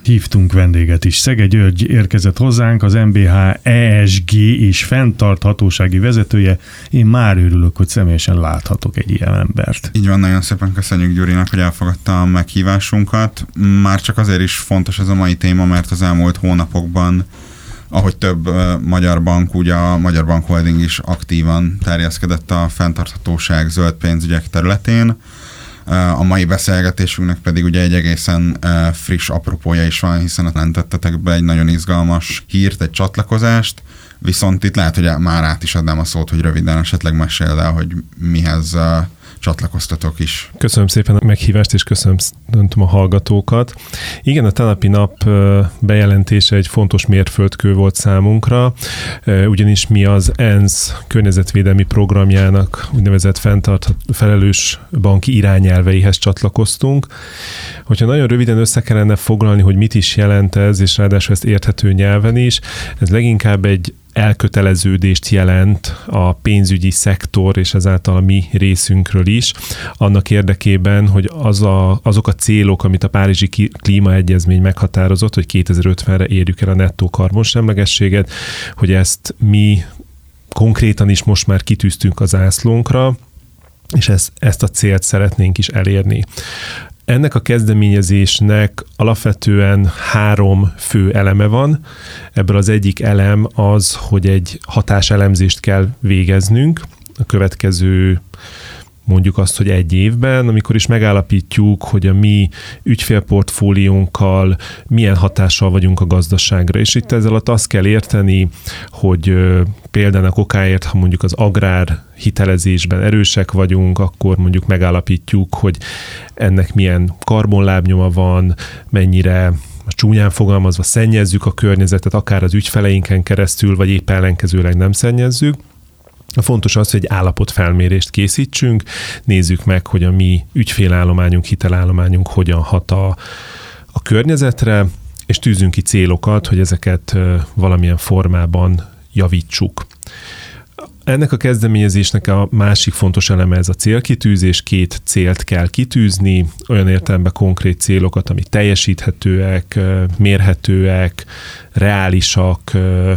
hívtunk vendéget is. Szege György érkezett hozzánk, az MBH ESG és fenntarthatósági vezetője. Én már örülök, hogy személyesen láthatok egy ilyen embert. Így van, nagyon szépen köszönjük Gyurinak, hogy elfogadta a meghívásunkat. Már csak azért is fontos ez a mai téma, mert az elmúlt hónapokban, ahogy több magyar bank, ugye a Magyar Bank Holding is aktívan terjeszkedett a fenntarthatóság, zöld pénzügyek területén. A mai beszélgetésünknek pedig ugye egy egészen friss apropója is van, hiszen jelentettetek be egy nagyon izgalmas hírt, egy csatlakozást, viszont itt lehet, hogy már át is adnám a szót, hogy röviden esetleg meséld el, hogy mihez csatlakoztatok is. Köszönöm szépen a meghívást, és köszönöm a hallgatókat. Igen, a tegnapi nap bejelentése egy fontos mérföldkő volt számunkra, ugyanis mi az ENSZ környezetvédelmi programjának úgynevezett felelős banki irányelveihez csatlakoztunk. Hogyha nagyon röviden össze kellene foglalni, hogy mit is jelent ez, és ráadásul ezt érthető nyelven is, ez leginkább egy elköteleződést jelent a pénzügyi szektor és ezáltal a mi részünkről is, annak érdekében, hogy azok a célok, amit a Párizsi Klímaegyezmény meghatározott, hogy 2050-re érjük el a nettó karbonsemlegességet, hogy ezt mi konkrétan is most már kitűztünk a zászlónkra, és ezt a célt szeretnénk is elérni. Ennek a kezdeményezésnek alapvetően 3 fő eleme van. Ebből az egyik elem az, hogy egy hatáselemzést kell végeznünk a következő, mondjuk azt, hogy 1 évben, amikor is megállapítjuk, hogy a mi ügyfélportfóliónkkal milyen hatással vagyunk a gazdaságra. És itt ezzel alatt azt kell érteni, hogy például okáért, ha mondjuk az agrár hitelezésben erősek vagyunk, akkor mondjuk megállapítjuk, hogy ennek milyen karbonlábnyoma van, mennyire csúnyán fogalmazva szennyezzük a környezetet, akár az ügyfeleinken keresztül, vagy épp ellenkezőleg nem szennyezzük. A fontos az, hogy egy állapotfelmérést készítsünk, nézzük meg, hogy a mi ügyfélállományunk, hitelállományunk hogyan hat a környezetre, és tűzünk ki célokat, hogy ezeket valamilyen formában javítsuk. Ennek a kezdeményezésnek a másik fontos eleme ez a célkitűzés, 2 célt kell kitűzni, olyan értelemben konkrét célokat, amik teljesíthetőek, mérhetőek, reálisak.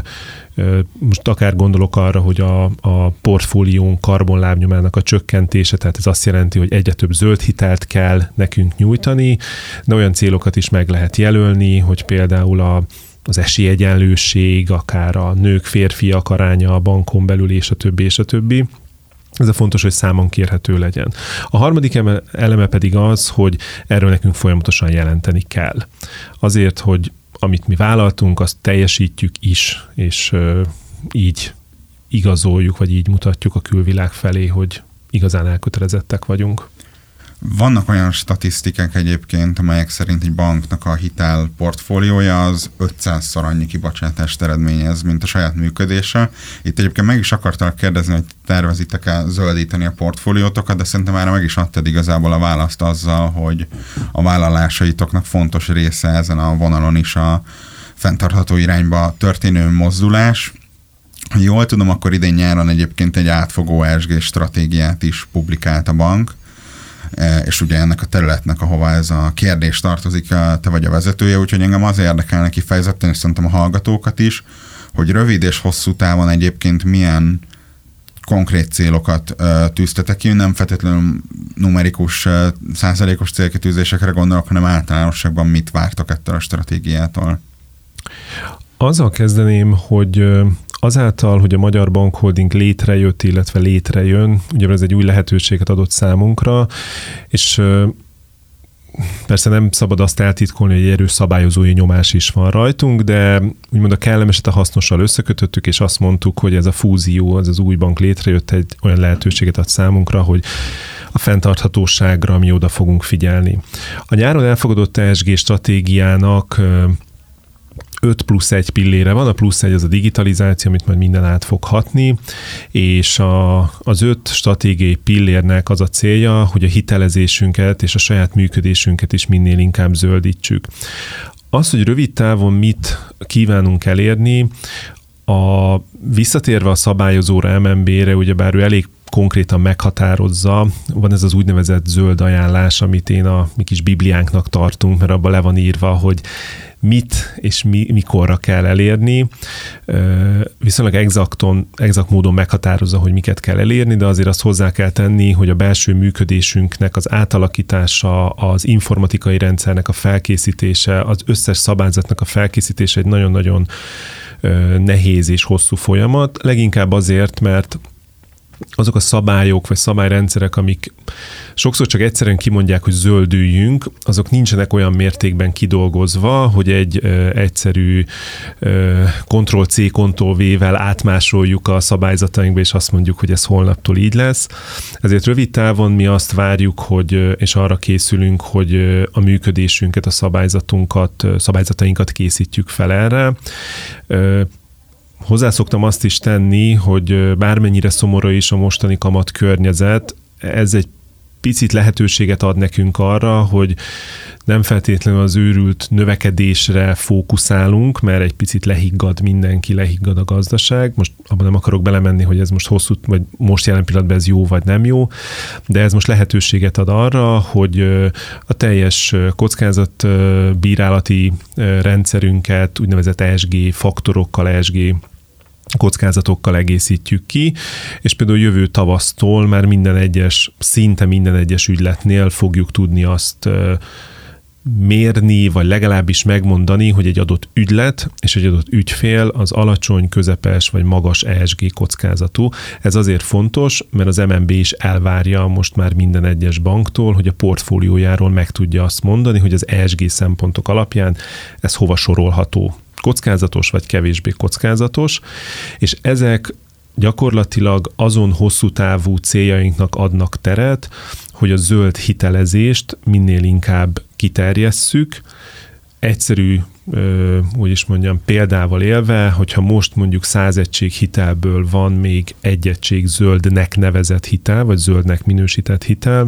Most akár gondolok arra, hogy a portfóliónk karbonlábnyomának a csökkentése, tehát ez azt jelenti, hogy egyre több zöld hitelt kell nekünk nyújtani, de olyan célokat is meg lehet jelölni, hogy például az esélyegyenlőség, akár a nők, férfiak aránya a bankon belül, és a többi, és a többi. Ez a fontos, hogy számon kérhető legyen. A harmadik eleme pedig az, hogy erről nekünk folyamatosan jelenteni kell. Azért, hogy amit mi vállaltunk, azt teljesítjük is, és így igazoljuk, vagy így mutatjuk a külvilág felé, hogy igazán elkötelezettek vagyunk. Vannak olyan statisztikák egyébként, amelyek szerint egy banknak a hitel portfóliója az 500-szor annyi kibocsátást eredményez, mint a saját működése. Itt egyébként meg is akartalak kérdezni, hogy tervezitek-e zöldíteni a portfóliótokat, de szerintem már meg is adtad igazából a választ azzal, hogy a vállalásaitoknak fontos része ezen a vonalon is a fenntartható irányba történő mozdulás. Ha jól tudom, akkor idén nyáron egyébként egy átfogó ESG stratégiát is publikált a bank, és ugye ennek a területnek, ahova ez a kérdés tartozik, te vagy a vezetője, úgyhogy engem az érdekelne kifejezetten, és szerintem a hallgatókat is, hogy rövid és hosszú távon egyébként milyen konkrét célokat tűztetek ki, nem feltétlenül numerikus, százalékos célkitűzésekre gondolok, hanem általánosságban mit vártok ettől a stratégiától? Azzal kezdeném, hogy azáltal, hogy a Magyar Bank Holding létrejött, illetve létrejön, ugye ez egy új lehetőséget adott számunkra, és persze nem szabad azt eltitkolni, hogy egy erős szabályozói nyomás is van rajtunk, de úgymond a kellemeset a hasznossal összekötöttük, és azt mondtuk, hogy ez a fúzió, az új bank létrejött, egy olyan lehetőséget ad számunkra, hogy a fenntarthatóságra mi oda fogunk figyelni. A nyáron elfogadott ESG stratégiának 5+1 pillére van, a +1 az a digitalizáció, amit majd minden át fog hatni, és az 5 stratégiai pillérnek az a célja, hogy a hitelezésünket és a saját működésünket is minél inkább zöldítsük. Az, hogy rövid távon mit kívánunk elérni, visszatérve a szabályozóra, MNB-re, ugyebár ő elég konkrétan meghatározza. Van ez az úgynevezett zöld ajánlás, amit én a mi kis bibliánknak tartunk, mert abban le van írva, hogy mit és mikorra kell elérni. Viszonylag exakt módon meghatározza, hogy miket kell elérni, de azért azt hozzá kell tenni, hogy a belső működésünknek az átalakítása, az informatikai rendszernek a felkészítése, az összes szabályzatnak a felkészítése egy nagyon-nagyon nehéz és hosszú folyamat. Leginkább azért, mert azok a szabályok vagy szabályrendszerek, amik sokszor csak egyszerűen kimondják, hogy zöldüljünk, azok nincsenek olyan mértékben kidolgozva, hogy egy egyszerű Ctrl-C, Ctrl-V-vel átmásoljuk a szabályzatainkba, és azt mondjuk, hogy ez holnaptól így lesz. Ezért rövid távon mi azt várjuk, hogy, és arra készülünk, hogy a működésünket, a szabályzatainkat készítjük fel erre. Hozzászoktam azt is tenni, hogy bármennyire szomorú is a mostani kamat környezet, ez egy picit lehetőséget ad nekünk arra, hogy nem feltétlenül az őrült növekedésre fókuszálunk, mert egy picit lehiggad mindenki, lehiggad a gazdaság. Most abban nem akarok belemenni, hogy ez most hosszú, vagy most jelen pillanatban ez jó, vagy nem jó, de ez most lehetőséget ad arra, hogy a teljes kockázatbírálati rendszerünket úgynevezett ESG faktorokkal, ESG kockázatokkal egészítjük ki, és például jövő tavasztól már szinte minden egyes ügyletnél fogjuk tudni azt mérni, vagy legalábbis megmondani, hogy egy adott ügylet és egy adott ügyfél az alacsony, közepes vagy magas ESG kockázatú. Ez azért fontos, mert az MNB is elvárja most már minden egyes banktól, hogy a portfóliójáról meg tudja azt mondani, hogy az ESG szempontok alapján ez hova sorolható. Kockázatos vagy kevésbé kockázatos, és ezek gyakorlatilag azon hosszú távú céljainknak adnak teret, hogy a zöld hitelezést minél inkább kiterjesszük. Egyszerű, példával élve, hogyha most mondjuk 100 egység hitelből van még egy egység zöldnek nevezett hitel, vagy zöldnek minősített hitel,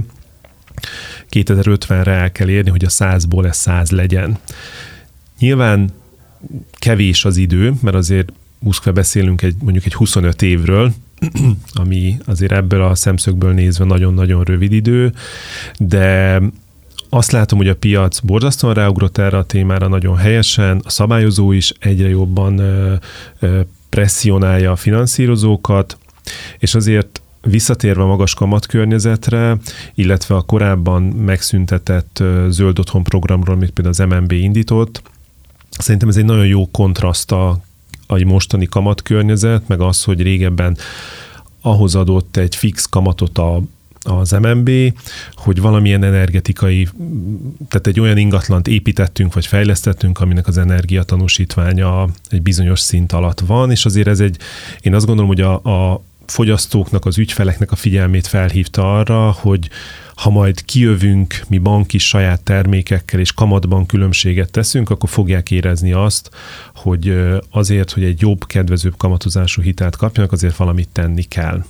2050-re el kell érni, hogy a 100-ból ez 100 legyen. Nyilván kevés az idő, mert azért beszélünk mondjuk egy 25 évről, ami azért ebből a szemszögből nézve nagyon-nagyon rövid idő, de azt látom, hogy a piac borzasztóan ráugrott erre a témára nagyon helyesen, a szabályozó is egyre jobban presszionálja a finanszírozókat, és azért visszatérve a magas kamatkörnyezetre, illetve a korábban megszüntetett zöld otthon programról, amit például az MNB indított, szerintem ez egy nagyon jó kontraszt a mostani kamatkörnyezet, meg az, hogy régebben ahhoz adott egy fix kamatot az MNB, hogy valamilyen energetikai, tehát egy olyan ingatlant építettünk, vagy fejlesztettünk, aminek az energiatanúsítványa egy bizonyos szint alatt van, és azért én azt gondolom, hogy a fogyasztóknak, az ügyfeleknek a figyelmét felhívta arra, hogy ha majd kijövünk mi bank is saját termékekkel és kamatban különbséget teszünk, akkor fogják érezni azt, hogy azért, hogy egy jobb, kedvezőbb kamatozású hitelt kapjanak, azért valamit tenni kell.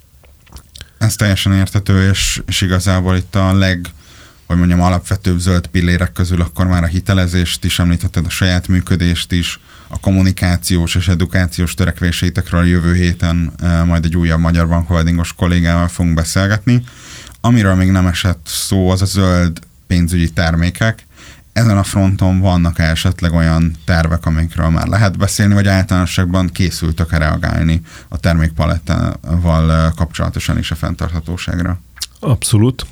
Ez teljesen érthető, és igazából itt a alapvetőbb zöld pillérek közül akkor már a hitelezést is említetted, a saját működést is, a kommunikációs és edukációs törekvéseitekről a jövő héten majd egy újabb Magyar Bank Holdingos kollégával fogunk beszélgetni. Amiről még nem esett szó, az a zöld pénzügyi termékek. Ezen a fronton vannak esetleg olyan tervek, amikről már lehet beszélni, vagy általánosságban készültök reagálni a termékpalettával kapcsolatosan is a fenntarthatóságra? Abszolút.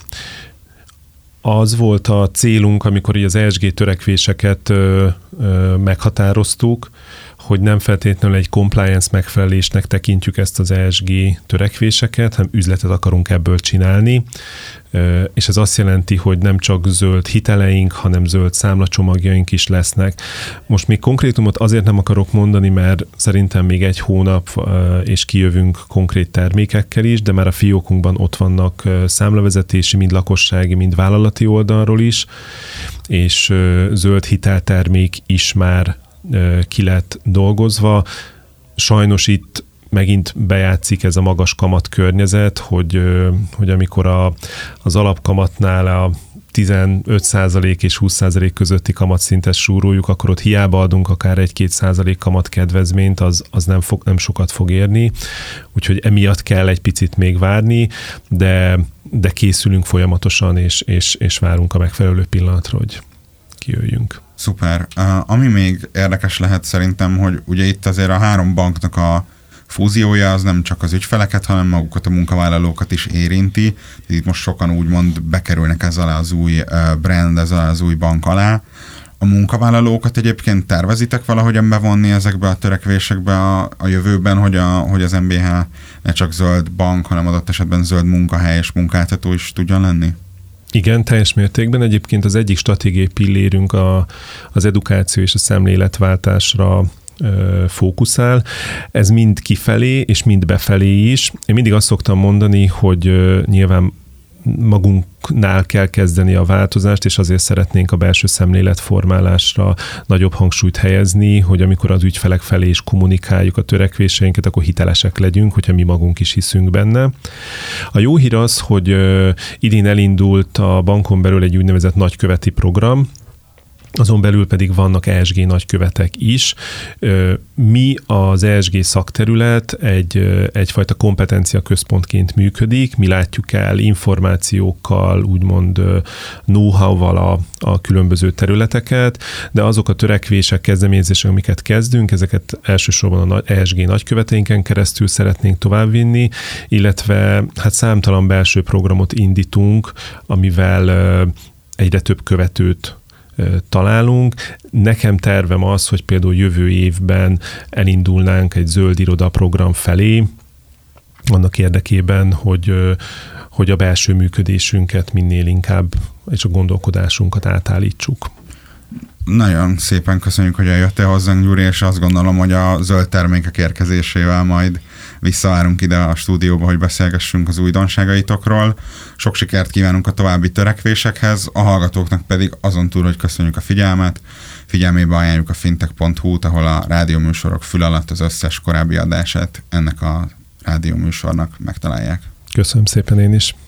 Az volt a célunk, amikor így az ESG törekvéseket meghatároztuk, hogy nem feltétlenül egy compliance megfelelésnek tekintjük ezt az ESG törekvéseket, hanem üzletet akarunk ebből csinálni, és ez azt jelenti, hogy nem csak zöld hiteleink, hanem zöld számlacsomagjaink is lesznek. Most még konkrétumot azért nem akarok mondani, mert szerintem még egy hónap, és kijövünk konkrét termékekkel is, de már a fiókunkban ott vannak számlavezetési, mind lakossági, mind vállalati oldalról is, és zöld hiteltermék is már ki lett dolgozva. Sajnos itt megint bejátszik ez a magas kamat környezet, hogy amikor az alapkamatnál a 15% és 20% közötti kamatszintet súroljuk, akkor ott hiába adunk akár 1-2% kamat kedvezményt, az nem sokat fog érni, úgyhogy emiatt kell egy picit még várni, de készülünk folyamatosan, és várunk a megfelelő pillanatra, hogy kijöjjünk. Szuper. Ami még érdekes lehet szerintem, hogy ugye itt azért a 3 banknak a fúziója az nem csak az ügyfeleket, hanem magukat a munkavállalókat is érinti. Itt most sokan úgymond bekerülnek ez alá az új brand, ez alá az új bank alá. A munkavállalókat egyébként tervezitek valahogyan bevonni ezekbe a törekvésekbe a jövőben, hogy az MBH ne csak zöld bank, hanem adott esetben zöld munkahely és munkáltató is tudjon lenni? Igen, teljes mértékben. Egyébként az egyik stratégiai pillérünk az edukáció és a szemléletváltásra fókuszál. Ez mind kifelé és mind befelé is. Én mindig azt szoktam mondani, hogy nyilván magunknál kell kezdeni a változást, és azért szeretnénk a belső szemléletformálásra nagyobb hangsúlyt helyezni, hogy amikor az ügyfelek felé is kommunikáljuk a törekvéseinket, akkor hitelesek legyünk, hogyha mi magunk is hiszünk benne. A jó hír az, hogy idén elindult a bankon belül egy úgynevezett nagyköveti program, azon belül pedig vannak ESG nagykövetek is. Mi az ESG szakterület egyfajta kompetencia központként működik, mi látjuk el információkkal, úgymond know-how-val a különböző területeket, de azok a törekvések, kezdeményezések, amiket kezdünk, ezeket elsősorban az ESG nagyköveteinken keresztül szeretnénk továbbvinni, illetve hát számtalan belső programot indítunk, amivel egyre több követőt találunk. Nekem tervem az, hogy például jövő évben elindulnánk egy zöld iroda program felé, annak érdekében, hogy a belső működésünket minél inkább, és a gondolkodásunkat átállítsuk. Nagyon szépen köszönjük, hogy eljöttél hozzánk, Gyuri, és azt gondolom, hogy a zöld termékek érkezésével majd visszavárunk ide a stúdióba, hogy beszélgessünk az újdonságaitokról. Sok sikert kívánunk a további törekvésekhez, a hallgatóknak pedig azon túl, hogy köszönjük a figyelmet, figyelmébe ajánljuk a fintech.hu-t, ahol a rádióműsorok fül alatt az összes korábbi adását ennek a rádióműsornak megtalálják. Köszönöm szépen én is.